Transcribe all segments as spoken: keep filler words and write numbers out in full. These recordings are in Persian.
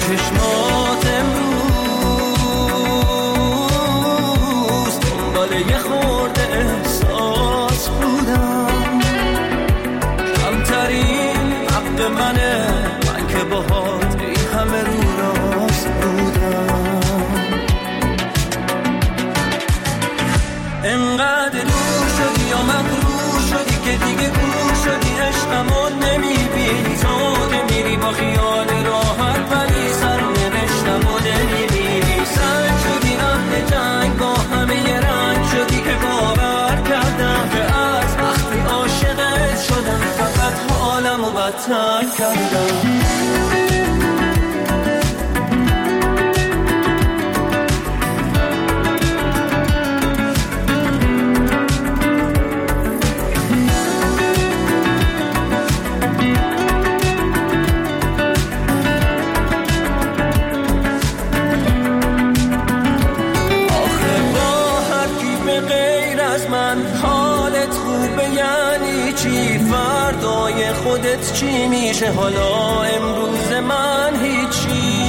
چشمات امروز دنبال یه خورده احساس بودم، کمترین حق منه من که باهات این همه رو راست بودم. انقدر دور شدی یا مغرور شدی که دیگه کور شدی، عشقمو نمیبینی تو که میری با خیال راحت، ولی سرنوشتمو نمیبینی. سنگ شدی اهل جنگ با همه یه رنگ شدی که باور کردم که از وقتی عاشقت شدم فقط حالمو بدتر کردم. خودت چی میشه حالا امروز من هیچی؟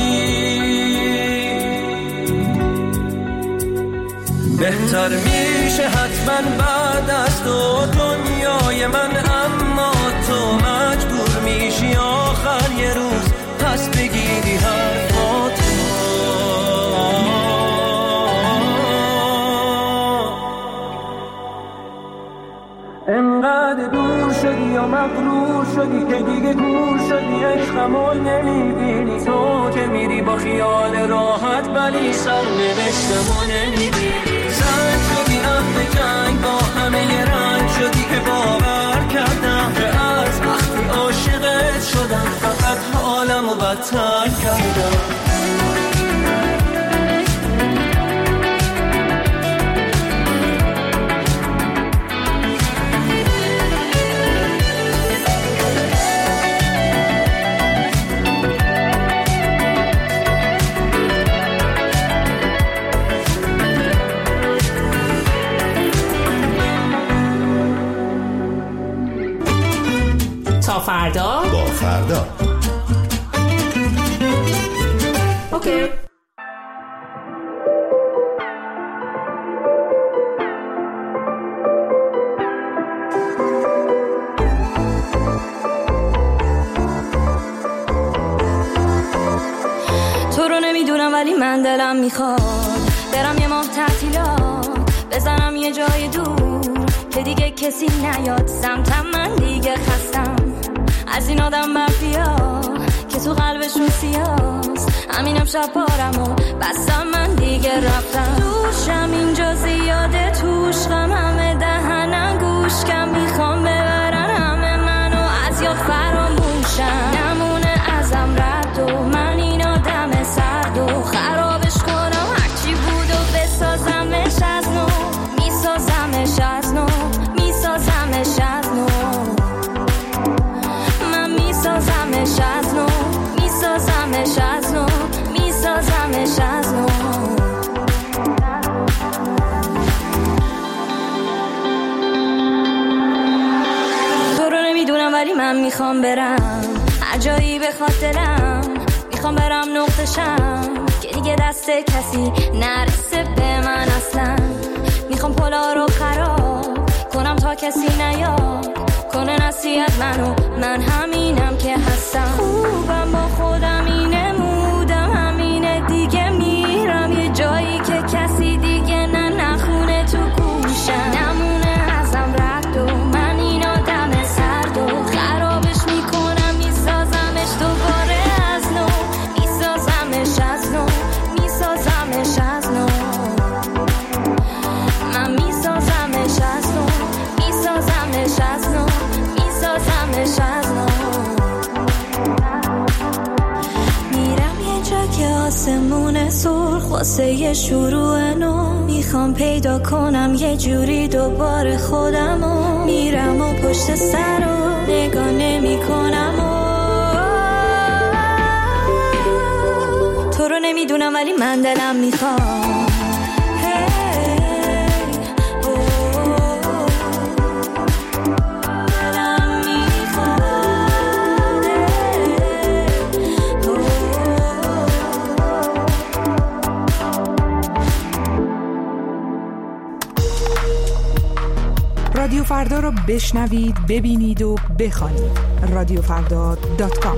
بهتر میشه حتما بعد از تو دنیای من، اما تو مجبور میشی آخر یه روز پس بگیری حرفات. انقدر دور شدی یا مغرور شدی که دیگه گور شدی، عشقمو نمیبینی تو که میری با خیال راحت، ولی سرنوشتمو نمیبینی. زن شدی اهل جنگ با همه یه رنگ شدی که باور کردم که از وقتی عاشقت شدم فقط حالمو بدتر کردم. تا فردا با فردا. اوکی. تو رو نمیدونم ولی من دلم میخواد برم یه ماه تعطیلات بزنم یه جای دور که دیگه کسی نیاد سمتم، من دیگه خستم از این آدم مافیا که تو قلبشون سیاست. همینم شب پارمو بستم من دیگه رفتم، دوشم اینجا زیاده توش غم، همه دهنم گوش کم میخوام ببرن همه منو از یاد فراموشم، نمونه ازم رد و من این آدم سرد و خرابش کنم هرچی بود و بسازمش از نو، میسازمش از نو، میسازمش از نو، من میسازمش از نو، میسازمش از نو، میسازمش از نو. تو رو نمیدونم ولی من میخوام برم هر جایی بخواد دلم، میخوام برم نقطشم که دیگه دست کسی نرسه به من اصلا، میخوام پلا رو خراب کنم تا کسی نیاد کنه نصیحت منو، من همینم که هستم، خوبم با خودم اینه مودم همینه دیگه، میرم یه جایی که کسی دیگه نه نخونه تو گوشم، نمونه ازم رد و من این آدم سرد و خرابش میکنم، میسازمش دوباره از نو، میسازمش از نو، میسازمش از نو، من میسازمش از نو، میسازمش از نو، میسازمش از نو. میرم یه جا که آسمون سرخ واسه یه شروع نو، میخوام پیدا کنم یه جوری دوباره خودمو، میرم و پشت سر و نگاه نمی کنم و تو رو نمیدونم ولی من دلم میخوام فردا رو بشنوید، ببینید و بخوانید. رادیو فردا دات کام.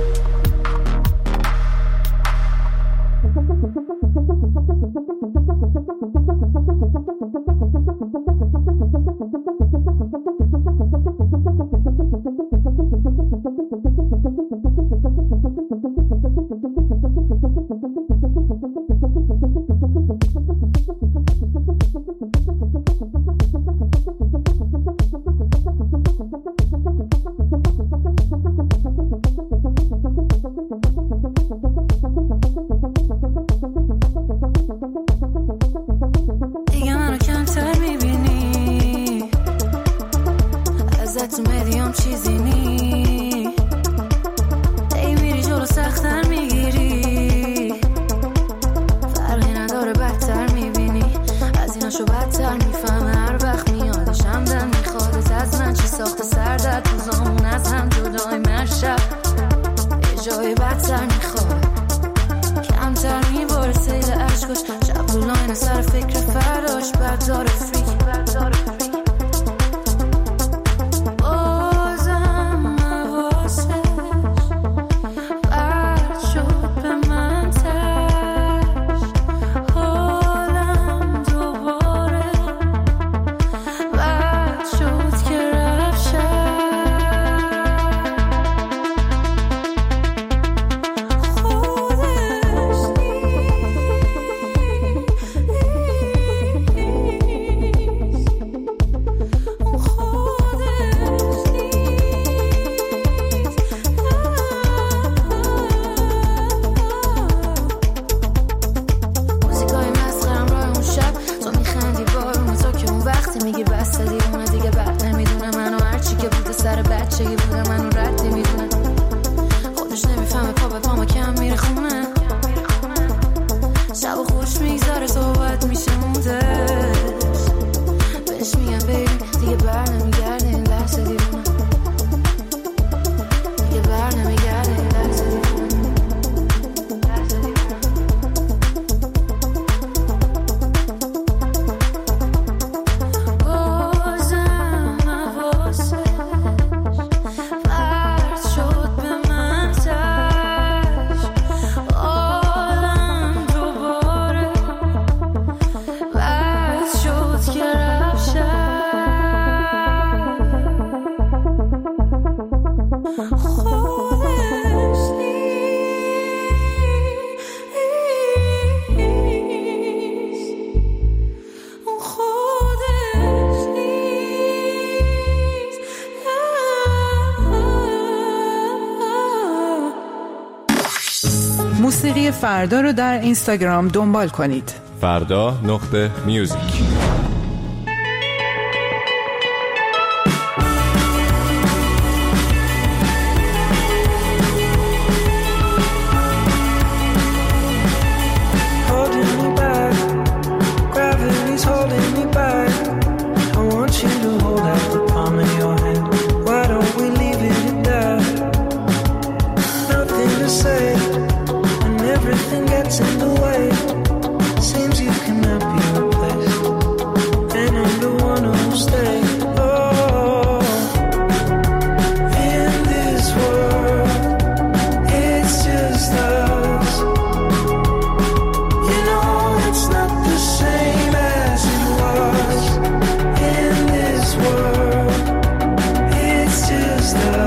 موسیقی فردا رو در اینستاگرام دنبال کنید. فردا نقطه میوزیک.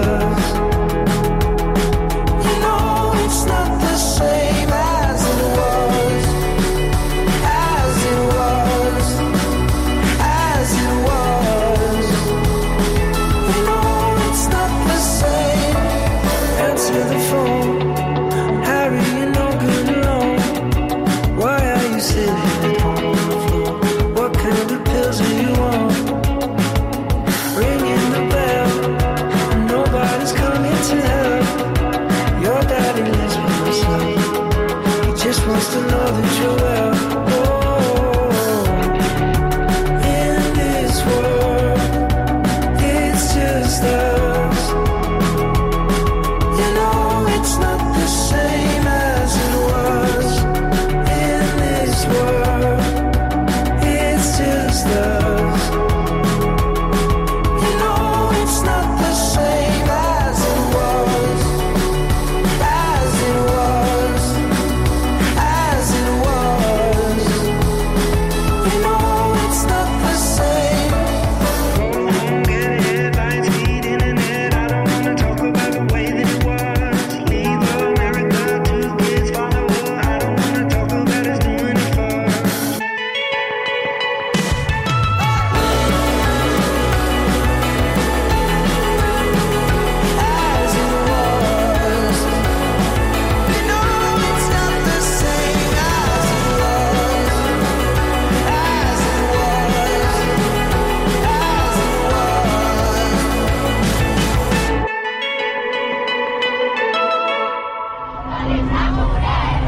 You know it's not the same as it was.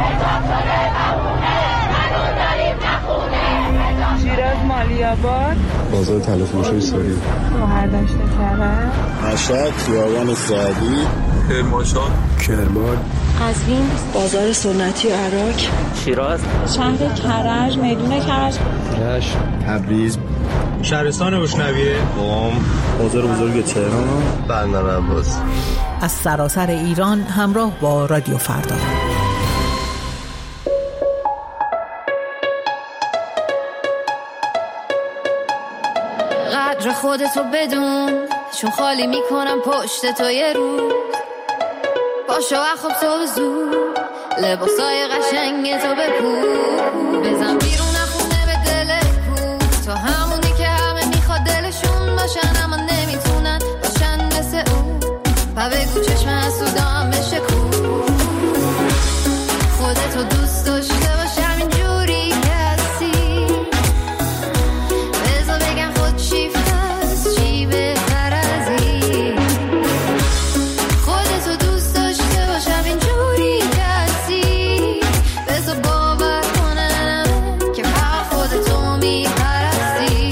شیراز مالیاباد، بازار تلفروشی ساری، شهرداشت کرج، مشهد خیابان سعدی، کرمانشاه، کرمان، قزوین، بازار سنتی عراق، شیراز، شهر کرج، میدون کرج، رشت، تبریز، شهرستان بشنویه، قم، بازار بزرگ تهران، بندر عباس. از سراسر ایران همراه با رادیو فردا. قدر خودتو بدون، چون خالی میکنم پشت تو یه روز. پاشو و خوب تو زود، لباسای قشنگ تو بپوش. بزن بیرون خونه به دل کو، تو همونی که همه میخواد دلشون باشن اما نمیتونن باشن مثل اون. و بگو چشم حسودام بشه کو، خودتو دوست داشته باش همینجوری که هستی. بذار بگم خود چی فست چی بهتر از این. خودتو دوست داشته باش همینجوری که هستی. بذار باور کنم که فقط خودتو میپرستی.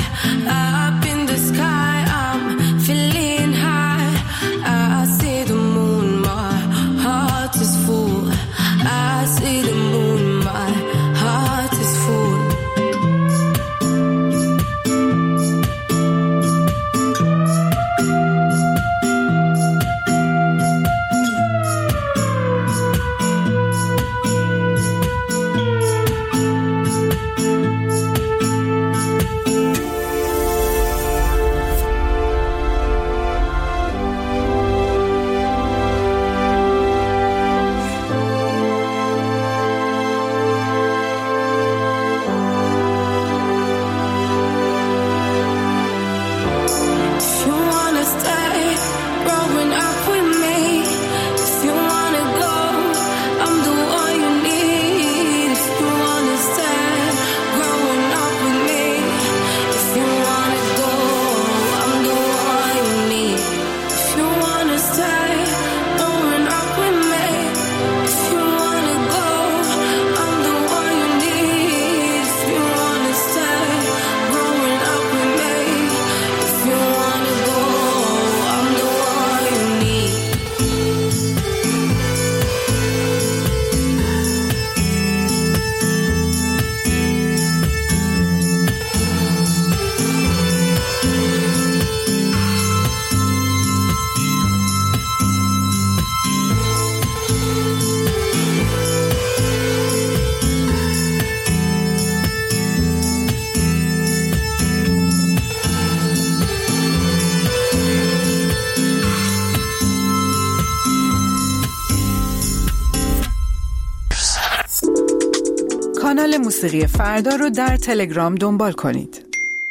up in the sky, I'm feeling high. I see the moon, my heart is full. I see the moon, my heart is full. کانال موسیقی فردا رو در تلگرام دنبال کنید.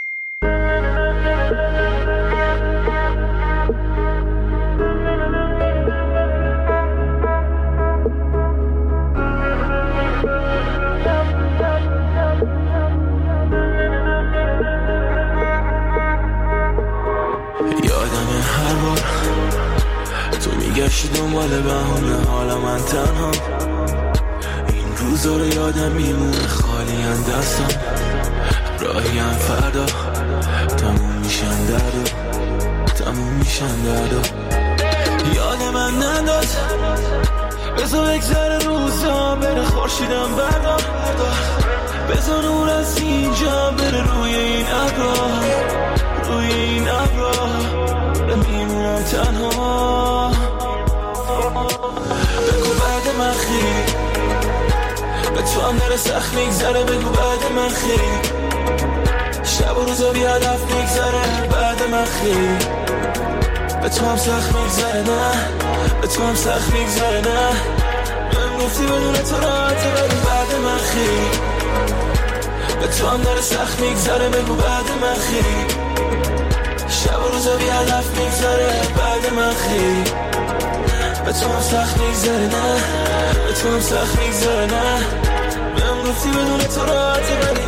یادم هر بار تو میگشتی دنبال بهونه، حالا من تنها روزا رو یادم میمونه، خالی ان دستم راهیم فردا تموم میشن دردو تموم میشن دردو. یاد من نداد بذار بگذره روزا بره، خورشیدم بردار بذار نور از اینجا بره روی این ابرا روی این ابرا میمونم تنها. بگو بعد من خیلی به تو هم داره سخت میگذره، بگو بعد من خیلی شب و روزا بی هدف میگذره، بعد من خیلی به تو هم سخت میگذره، نه به تو هم سخت میگذره، نه من گفتی بدون تو راحته، بگو بعد من خیلی به تو هم داره سخت میگذره، بگو بعد من خیلی شب و روزا بی هدف میگذره، بعد من خیلی به تو هم سخت میگذره، نه به تو هم سخت میگذره، نه من گفتی بدون تو راحته، ولی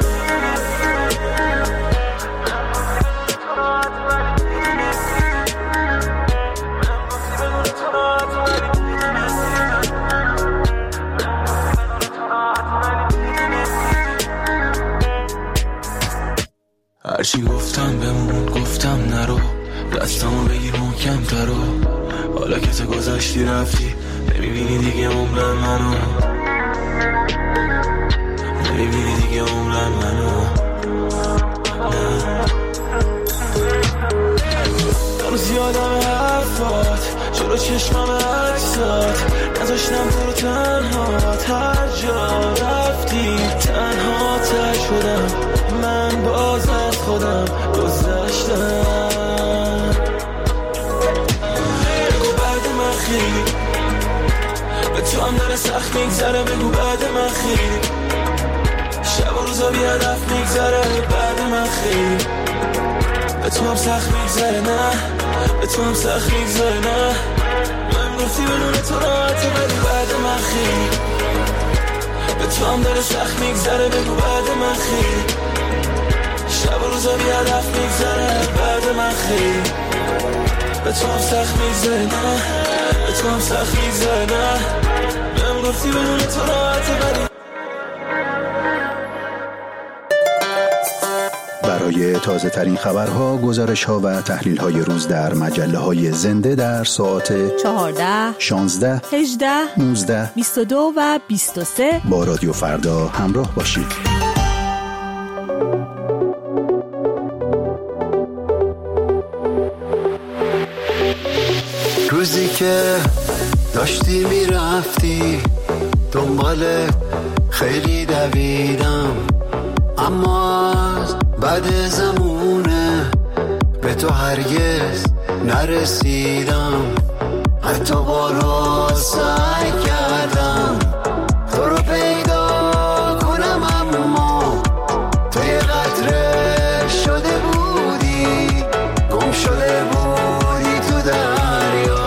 هرچی گفتم بمون گفتم نرو، دستامو بگیر محکم ترو، حالا که تو گذاشتی رفتی نمیبینی دیگه عمرم منو، نمیبینی دیگه عمرم منو، هنوز یادم حرفات جلو چشمم عکسات، نذاشتم تو رو تنهات، هر جا رفتی تنها تر شدم، من باز از خودم گذشتم. بگو بعد من خیلی به تو هم داره سخت میگذره، بگو بعد من خیلی شب و روزا بی هدف میگذره، بعد من خیلی به تو هم سخت میگذره، نه به تو هم سخت میگذره، نه من گفتی بدون تو راحته، ولی بعد من خیلی به تو هم داره سخت میگذره، بگو بعد من خیلی شب و روزا بی هدف میگذره، بعد من خیلی به تو هم سخت میگذره، نه به تو هم سخت میگذره، نه من گفتی بدون تو راحته، ولی برای برای تازه ترین خبرها، گزارش ها و تحلیل های روز در مجله های زنده در ساعت چهارده، شانزده، هجده، نوزده، بیست و دو و بیست و سه با رادیو فردا همراه باشید. روزی که داشتی میرفتی دنبال خیلی دویدم، اما از بعد زمونه به تو هرگز نرسیدم. حتی بارها سعی کردم تو رو پیدا کنم، اما تو یه قطره شده بودی، گم شده بودی تو دریا.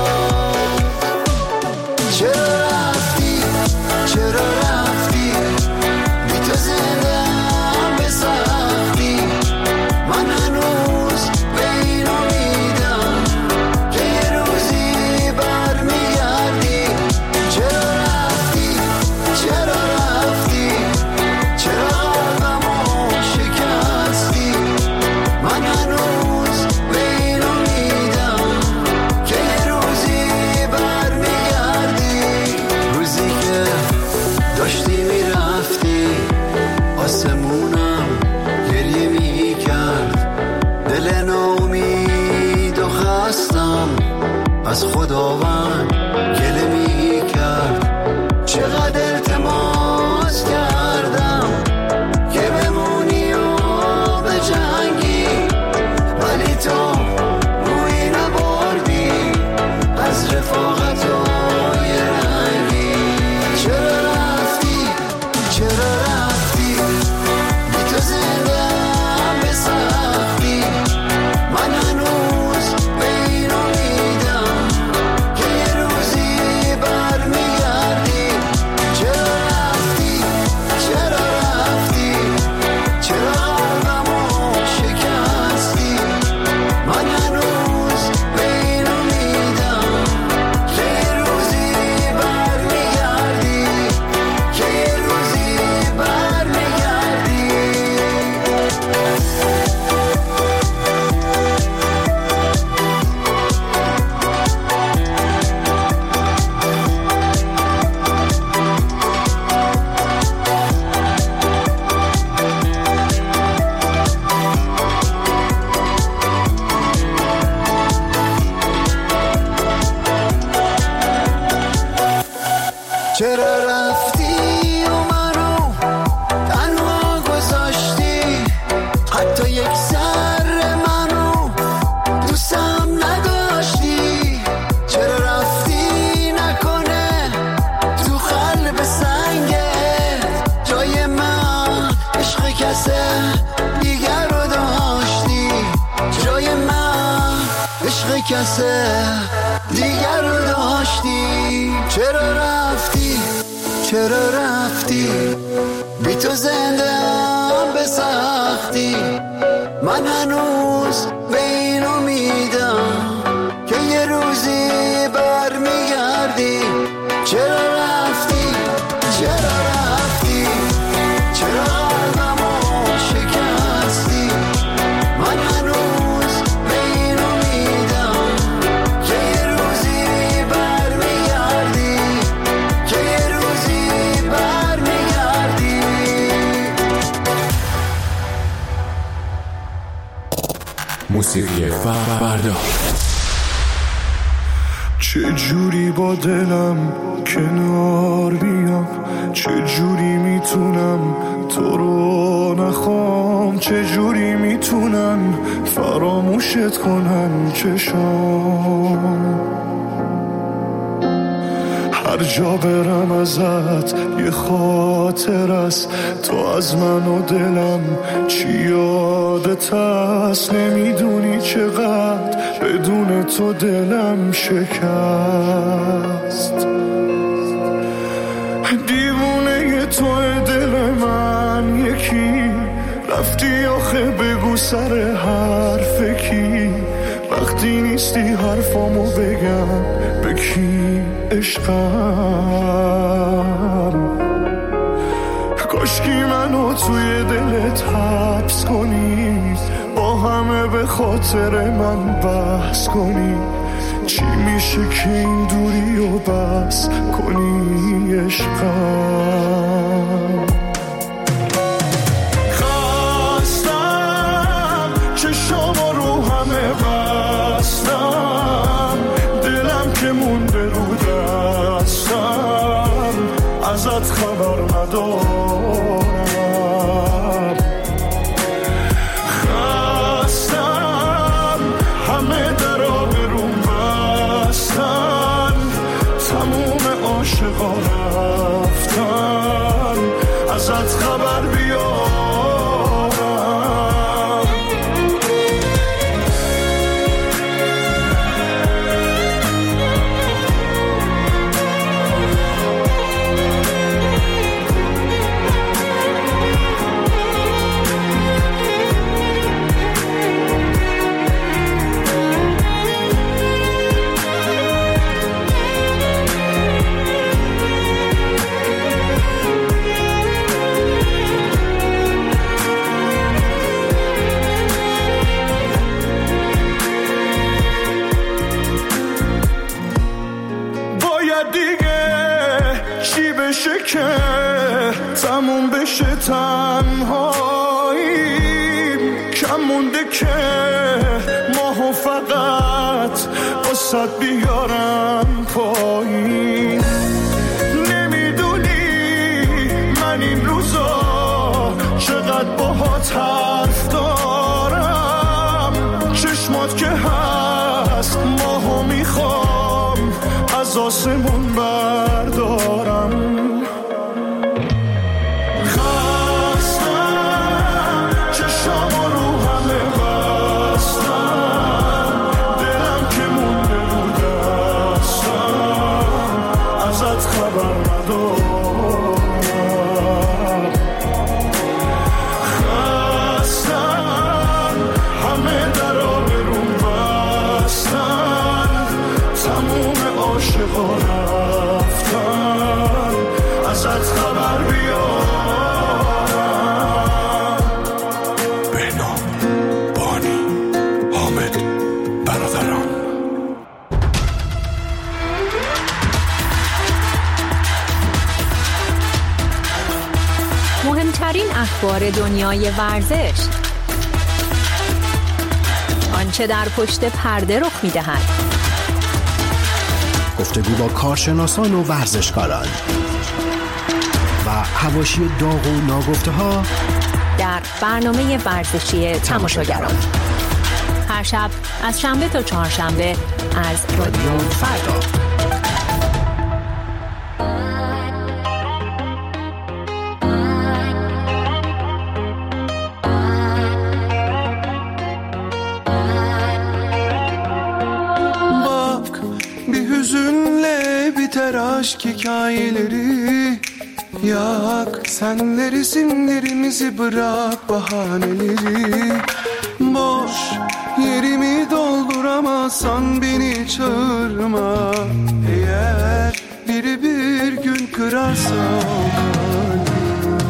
چرا رفتی چرا رفتی بی تو زندم به سختی؟ من هنوز به این امیدم که یه روزی برمیگردی. چرا رفتی چرا رفتی چرا قلبمو شکستی؟ من هنوز به این امیدم که یه روزی برمیگردی. روزی که داشتی میرفتی آسمونم گریه میکرد، دل ناامید و خستم از خداوند گله میکرد. چقدر التماس کردم که بمونی و به جنگی، ولی تو روی نبردی از رفاقت و یه رنگی. چرا رفتی چرا رفتی بی تو زندم به سختی؟ من هنوز به این امیدم که یه روزی برمیگردی. چرا رفتی چرا رفتی چرا قلبمو شکستی؟ من هنوز به این امیدم که یه روزی برمیگردی، که یه روزی برمیگردی. چرا رفتی و منو تنها گذاشتی؟ حتی یک ذره منو دوستم نداشتی. چرا رفتی نکنه تو قلب سنگت جای من عشق کسه دیگر رو داشتی؟ جای من عشق کسه دیگر رو داشتی. چرا رفتی چرا رفتی بی تو زندم به سختی؟ من هنوز به این امیدم که یه روزی برمیگردی. چرا رفتی چرا رفتی چرا قلبمو شکستی؟ من هنوز به این امیدم که یه روزی برمیگردی، که یه روزی برمیگردی. موسیقی فردا. چه جوری با دلم کنار بیام، چه جوری میتونم تو رو نخوام، چه جوری میتونن فراموشت کنن چشام. هر جا برم ازت یه خاطر است، تو از من و دلم چی یادت هست. نمیدونی چقدر بدون تو دلم شکست. دیوونه تو دل من یکی، رفتی آخه بگو سر حرف کی. وقتی نیستی حرفامو بگم به کی عشقم. کاشکی منو توی دلت حبس کنی، با همه به خاطر من بحث کنی. چی میشه که این دوری و بس کنی عشقم؟ خستم چشام رو همه بستم، دلم که مونده رو دستم، ازت خبر ندارم. خستم همه درا برون بستن، تموم عاشقا رفتن، ازت خبر بیارم. که تموم بشه تنهاییم، کم مونده که ماهو فقط واسد بیارم پایین. نمیدونی من این روزا چقدر باهات حرف دارم، چشمات که هست ماهو میخوام از آسمون بردارم. مهمترین اخبار دنیای ورزش، آنچه در پشت پرده رخ می‌دهد، گفتگو با کارشناسان و ورزشکاران و حواشی داغ و ناگفته‌ها در برنامه ورزشی تماشاگران، هر شب از شنبه تا چهارشنبه از رادیو فردا. Aşk hikayeleri yak, senler isimlerimizi bırak bahaneleri. Boş yerimi dolduramazsan beni çağırma, eğer biri bir gün kırarsa kalbimi.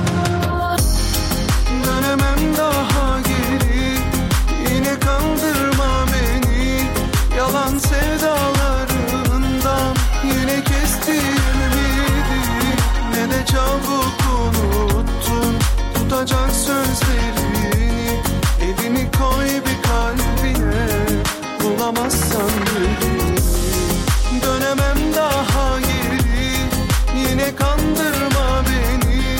Dönemem daha geri, yine kandırma beni, yalan sevdalarından yine kestim ümidi. Ne de çabuk unuttun tutacak sözlerini, evini koy bir kalbine, bulamazsan beni. Dönemem daha geri, yine kandırma beni,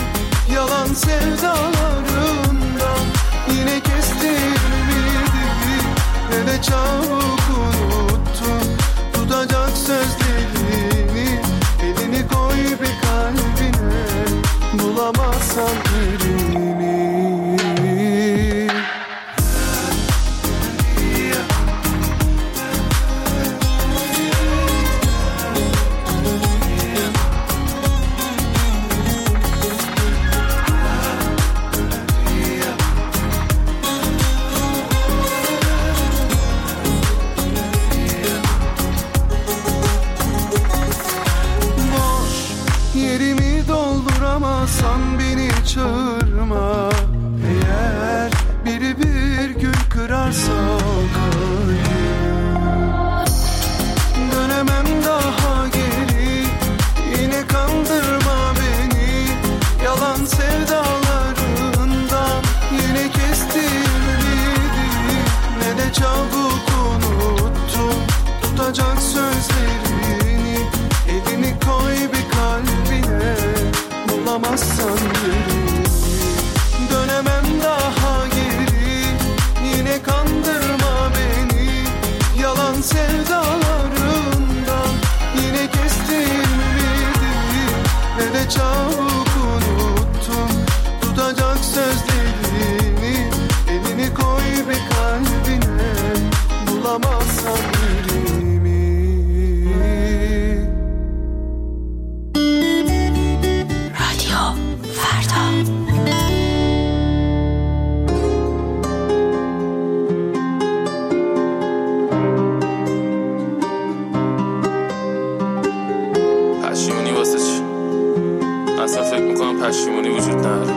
پشیمونی وجود نداره.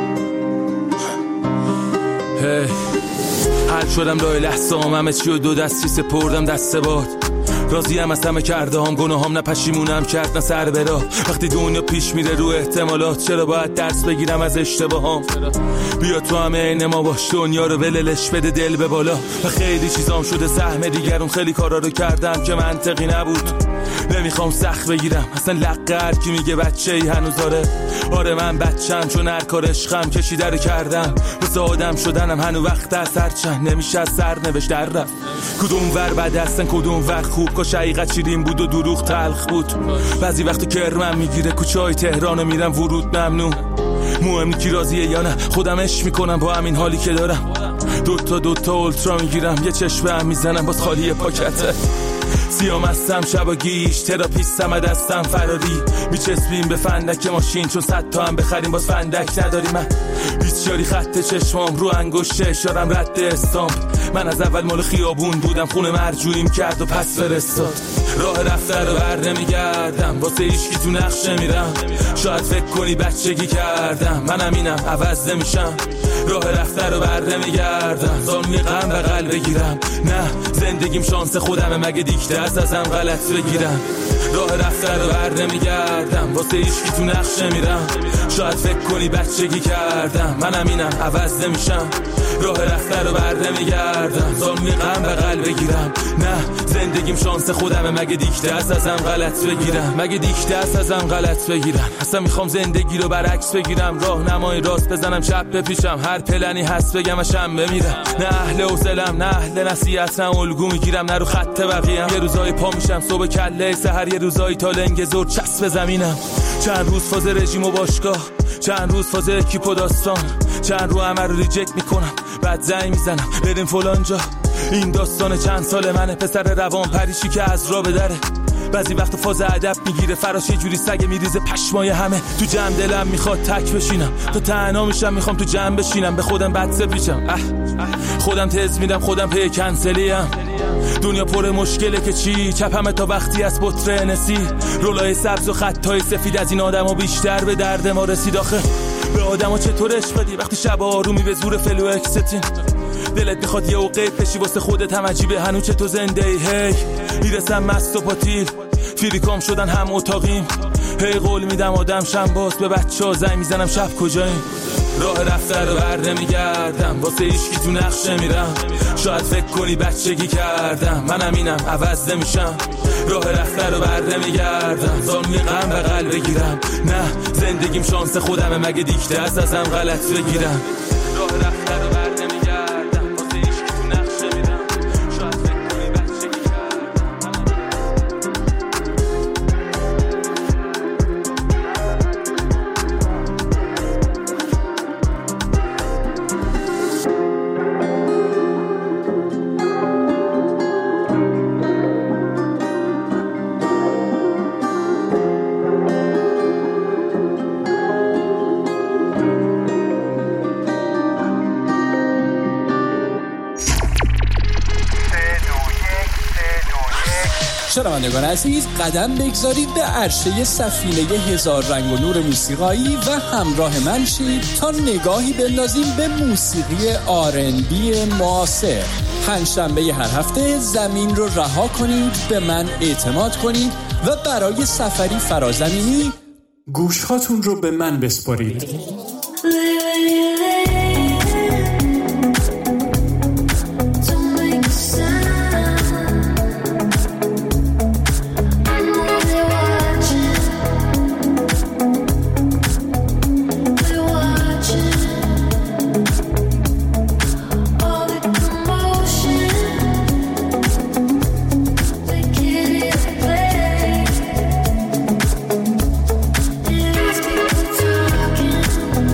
هی حل شدم لای لحظه هم همه چی و دو دستی سپردم دست باد. راضیم از همه کرده هم گناهام نه پشیمونم کرد نه سر برا. وقتی دنیا پیش میره رو احتمالات چرا باید درس بگیرم از اشتباهام؟ بیا تو همه عین ما باش دنیا رو وللش بده دل به بالا. و خیلی چیزام شده سهم دیگرون خیلی کارا رو کردم که منطقی نبود. نمیخوام سخت بگیرم اصلا لقه هر کی میگه بچه ای هنوز آره. آره من بچم چون هر کار عشقم کشیده رو کردم. واسه آدم شدنم هنو وقت از هر چند نمیشه از سر نوشت در رفت. کدوم ور بد هستن کدوم ور خوب کاش حقیقت شیرین بود و دروغ تلخ بود. بعضی وقت کرمم میگیره کوچه های تهرانو میرم ورود ممنون. مهم کی راضیه یا نه خودم عشق میکنم با همین حالی که دارم. دوتا دوتا اولترا میگیرم یه چشمه هم میزنم باز خالی پاکته. سیام هستم شبا گیش تراپیستم دستم فراری. میچسبیم به فندک ماشین چون صد تا هم بخریم باز فندک نداری. من بیچاری خط چشمام رو انگشت اشارم رد استامپ. من از اول مال خیابون بودم خونه مرجوعیم کرد و پس فرستاد. راه رفته رو بر نمیگردم واسه هیچکی تو نقش نمیرم. شاید فکر کنی بچگی کردم منم اینم عوض نمیشم. راه رفته رو بر نمیگردم زانوی غم بغل بگیرم. نه زندگیم شانس خودمه مگه دیکته از ازم غلط بگیرم. راه رفته رو بر نمیگردم واسه هیچکی تو نقش نمیرم. شاید فکر کنی بچگی کردم منم اینم عوض نمیشم. راه رفته رو بر نمیگردم زانوی غم بغل بگیرم. نه زندگیم شانس خودمه مگه دیکته از ازم غلط بگیرم. مگه دیکته از ازم غلط بگیرم. اصلا میخوام زندگی رو برعکس بگیرم. راه نمای راست بزنم چپ بپیشم. هر پلنی هست بگم و شم بمیرم. نه اهل حوصله‌ام نه اهل نصیحتم. الگو میگیرم نه رو خط بقیه‌ام. یه روزای پا میشم صبح کله سحر یه روزای تا لنگ زور چسب زمینم. چند روز فاز رژیم و باشگاه چند روز فاز اکیپ و داستان. چند رو همه رو ریجکت میکنم بعد زنگ میزنم بریم فلان جا. این داستان چند سال منه پسر روان پریشی که از را به دره. بعضی وقت فاز ادب میگیره فراش یه جوری سگ میریزه پشمای همه. تو جمع دلم میخواد تک بشینم تا تنها میشم میخوام تو جمع بشینم. به خودم بد سپیچم اه خودم تز میدم خودم پی کنسلیم. دنیا پر مشکله که چی چپمه تا وقتی از بطره نسی. رولای سبز و خطای سفید از این آدم ها بیشتر به درد ما رسید. آخه به آدم ها چطور عشق بدی وقتی شب آرومی به زور فلو اکستین. دلت میخواد یه اوقیت بشی واسه خودت هم عجیبه هنوز چه تو زنده ای. هی میرسم مست و پاتیل فیریکام شدن هم اتاقیم. هی قول میدم آدم شم باز به بچه ها زنگ میزنم شب کجاییم. راه رفته رو بر نمیگردم واسه هیچکی تو نقش نمیرم. شاید فکر کنی بچگی کردم منم اینم عوض نمیشم. راه رفته رو بر نمیگردم زانوی غم بغل بگیرم. نه زندگیم شانس خودمه مگه دیکته از ازم غلط بگیرم. راه رفته رو بر نمیگردم واسه هیچکی تو نقش نمیرم. شاید فکر کنی بچگی شنوندگان عزیز قدم بگذارید به عرشه سفینه هزار رنگ و نور موسیقایی و همراه من شید تا نگاهی بندازیم به موسیقی آر ان بی معاصر. پنجشنبه هر هفته زمین رو رها کنید به من اعتماد کنید و برای سفری فرازمینی گوشهاتون رو به من بسپارید. Talking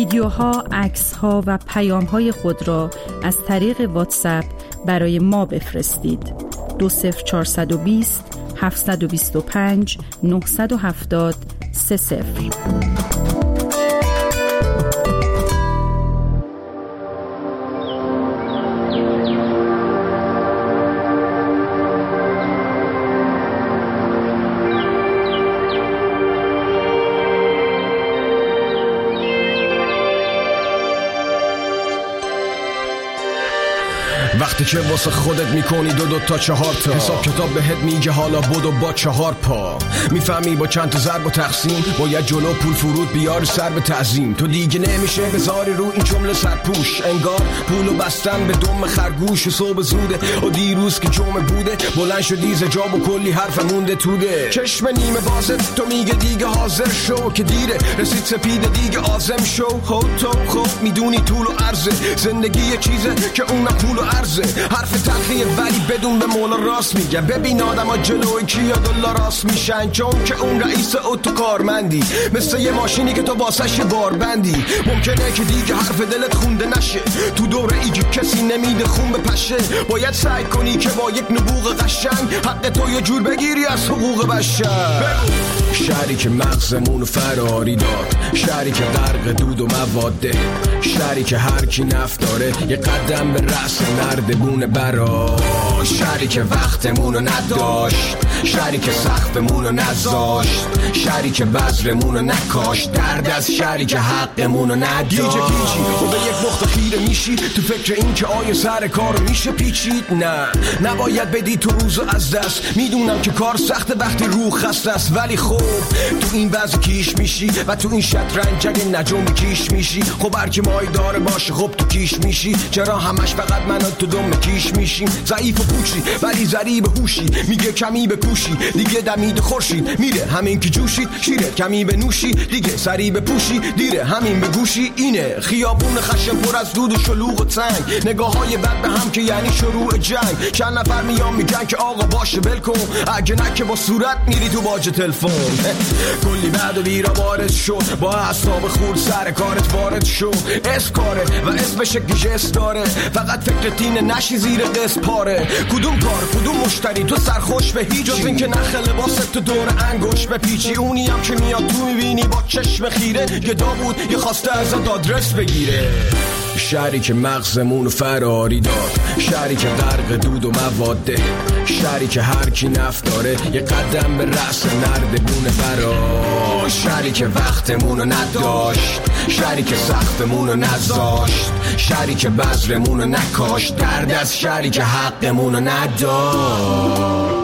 ویدیوها، عکس‌ها و پیام‌های خود را از طریق واتساپ برای ما بفرستید. دو صفر چهارصد و بیست هفتصد و بیست و پنج نهصد و هفتاد سه صفر. وقتی که واسه خودت میکنی دو دو تا چهار تا حساب کتاب بهت میگه حالا بدو با چهار پا، میفهمی با چند تا ضرب و تقسیم باید جلو پول فرود بیاری سر به تعظیم. تو دیگه نمیشه بذاری رو این جمله سرپوش، انگار پولو بستن به دم خرگوش. و صبح زوده و دیروز که جمعه بوده بلند شدی زجاب و کلی حرف مونده توده. چشم نیمه بازت تو میگه دیگه حاضر شو که دیره، رسید سپید دیگه آزم شو. خب تو خب میدونی طول و عرضه زندگی یه چیزه که اونم پول و عرضه. حرف تلخیه ولی بدون به مولا راست میگم. ببین آدم ها جلوی کیا دلا راست میشن، چون که اون رئیس اتو کارمندی مثل یه ماشینی که تو واسش باربندی. ممکنه که دیگه حرف دلت خونده نشه، تو دوره ای که کسی نمیده خون بپشه. باید سعی کنی که با یک نبوغ قشنگ حق تو یه جور بگیری از حقوق بشر. شهری که مغزمونو فراری داد، شهری که غرق دود و مواده، شهری که هر کی نفت داره یه قدم به رأس نردبونه برا، شهری که وقتمونو نداشت، شهری که سقفمونو نذاشت، شهری که بذرمونو نکاشت، درد از شهری که حقمونو نداشت. گیجه گیجی و به یک نقطه خیره میشی تو فکر این که آیا سر کارو میشه پیچید. نه نباید بدی تو روزو از دست، میدونم که کار سخته وقتی روح خسته است، ولی خب تو این وضع کیش میشی و تو این شطرنج اگه نجوم کیش میشی. خب هر کی مای داره باشه خب تو کیش میشی، چرا همش فقط من و تو دم کیش میشیم. ضعیف و پوچی ولی ضریب هوشی، میگه کمی بکوشی دیگه دمید خورشید میره، همین که جوشید شیره کمی بنوشی دیگه سری بپوشی دیره، همین بگوشی اینه. خیابون خشم پر از دود و شلوغ و تنگ، نگاه های بد به هم که یعنی شروع جنگ. چند نفر میان میگن که آقا باشه ول کن، اگه نه که با صورت میری تو باج تلفن. کلی بعد و بیرا وارد شد، با اعصاب خورد سر کارت وارد شو. اسکاره و اسمش گیجس داره، فقط فکر تینه نشی زیر قص پاره. کدوم کار کدوم مشتری تو سرخوش به هیچ، جز این که نخ لباست تو دور انگوش به پیچی. اونی هم که میاد تو میبینی با چشم خیره، گدا بود یه خواسته ازت آدرس بگیره. شهری که مغزمونو فراری داد، شهری که غرق دود و مواده، شهری که هر کی نفت داره یه قدم به رأس نردبونه برا، شهری که وقتمونو نداشت، شهری که سقفمونو نذاشت، شهری که بذرمونو نکاشت، درد از شهری که حقمونو نداشت.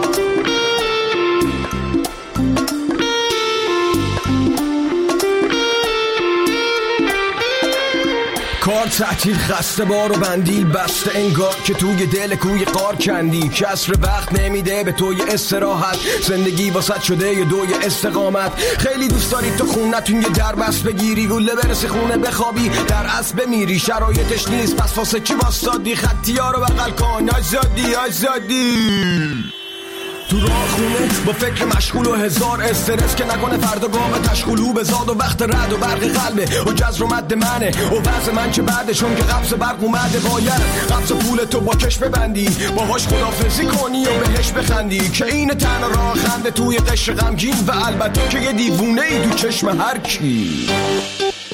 کار تعطیل خسته بار و بندیل بسته، انگار که توی دل کوی قار کندی. کسر وقت نمیده به توی استراحت، زندگی واسط شده یه دوی استقامت. خیلی دوست داری تو خونتون یه در بست بگیری، گله برسی خونه بخوابی در اسب بمیری. شرایطش نیست پس واسه کی واسادی، خطی ها رو بغل کن آزادی آزادی. تو راه خونه با فکر مشغول و هزار استرس، که نکنه فردا گام تشغولو بزاد و وقت رد و برق قلبه و جزر و مد منه و وضع من چه بعده، چون که قبض برق اومده. باید قبض پول تو با کش ببندی، باهاش خدافزی کنی و بهش بخندی، که این تن راه خنده توی قشر غمگین، و البته که یه دیوونه ای تو چشم هر کی.